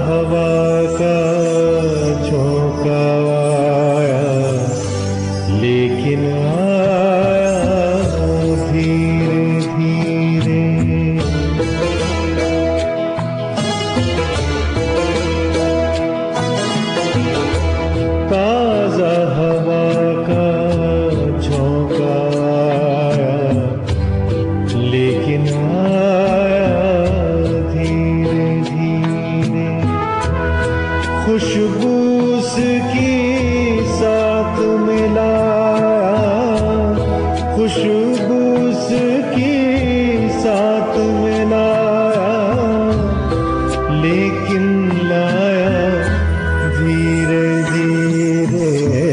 हवा का झोंका आया, लेकिन आया धीरे धीरे। ताजा हवा का झोंका आया, लेकिन खुशबू उसकी साथ मिलाया, खुशबू उसकी साथ मिलाया, लेकिन लाया धीरे धीरे।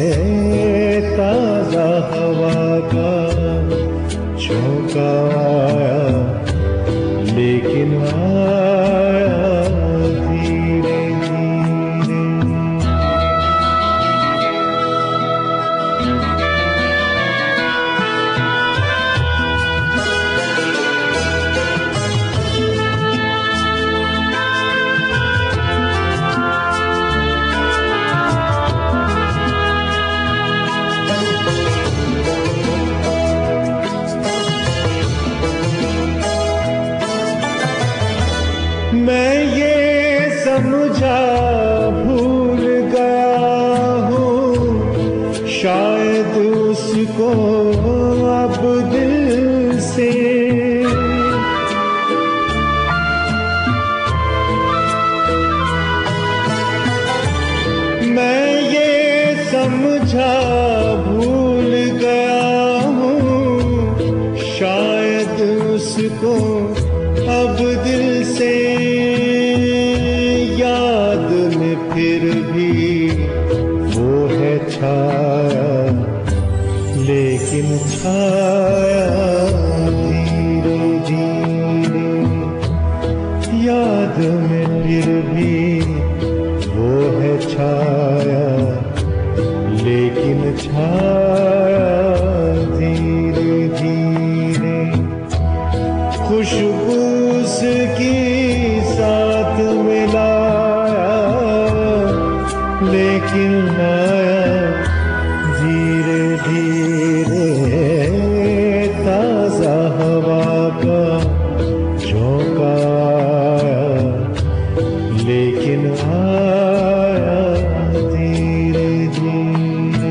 ताजा हवा का झोंका आया, लेकिन आया धीरे धीरे। मैं ये समझा भूल गया हूँ, शायद उसको अब दिल से। मैं ये समझा भूल गया हूँ, शायद उसको अब दिल से। याद में फिर भी वो है छाया, लेकिन छाया धीरे धीरे। याद में फिर भी वो है छाया, लेकिन छाया धीरे धीरे। खुशबू उसकी साथ मिलाया, लेकिन आया धीरे धीरे। ताजा हवा का झोंका आया, लेकिन आया धीरे धीरे।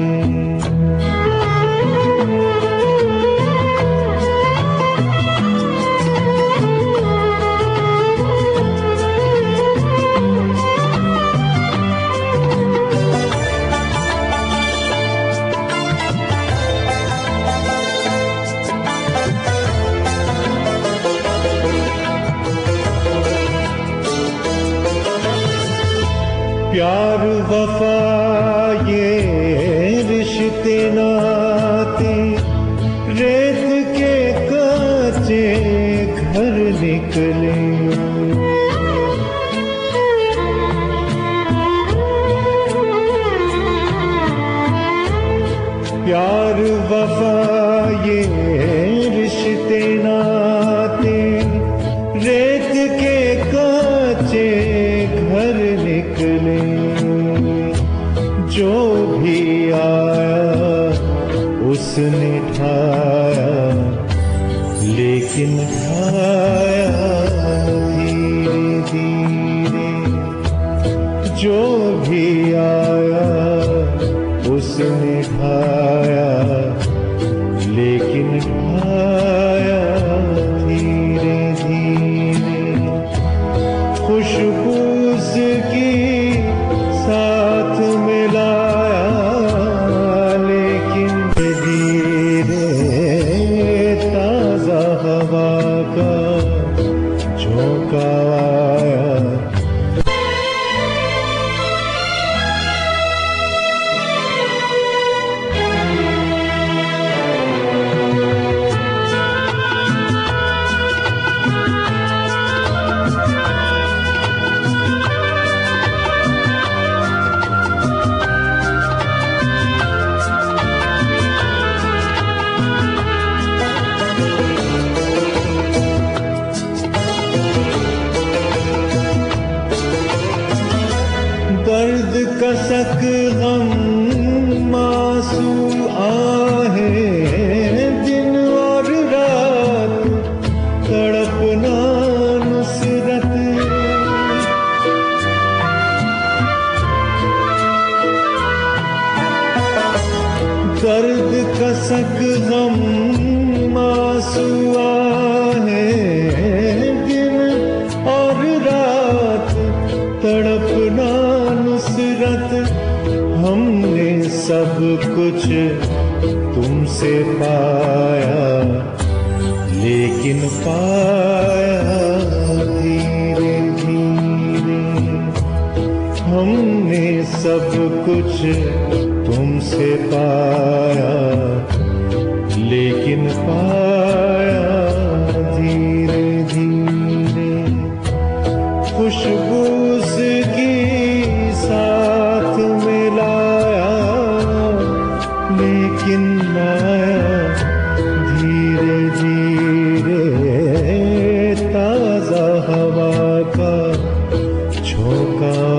प्यार वफा ये रिश्ते नाते, रेत के कच्चे घर निकले। प्यार वफा ये रिश्ते नाते, रेत के कच्चे घर निकले। जो भी आया उसने ढाया, लेकिन ढाया धीरे धीरे। जो भी आया उसने ढाया, लेकिन ढाया धीरे धीरे। खुशबू उसकी साथ मिलाया, लेकिन धीरे। ताजा हवा का झोंका आया, कसक गम आंसू आहें, दिन और रात तड़पना नुसरत। दर्द कसक गम आंसू आहें, दिन और रात तड़पना नुसरत। हमने सब कुछ तुमसे पाया, लेकिन पाया धीरे धीरे। हमने सब कुछ तुमसे पाया, लेकिन पाया धीरे धीरे। खुशबू उसकी साथ मिलाया, लेकिन आया धीरे धीरे। ताजा हवा का झोंका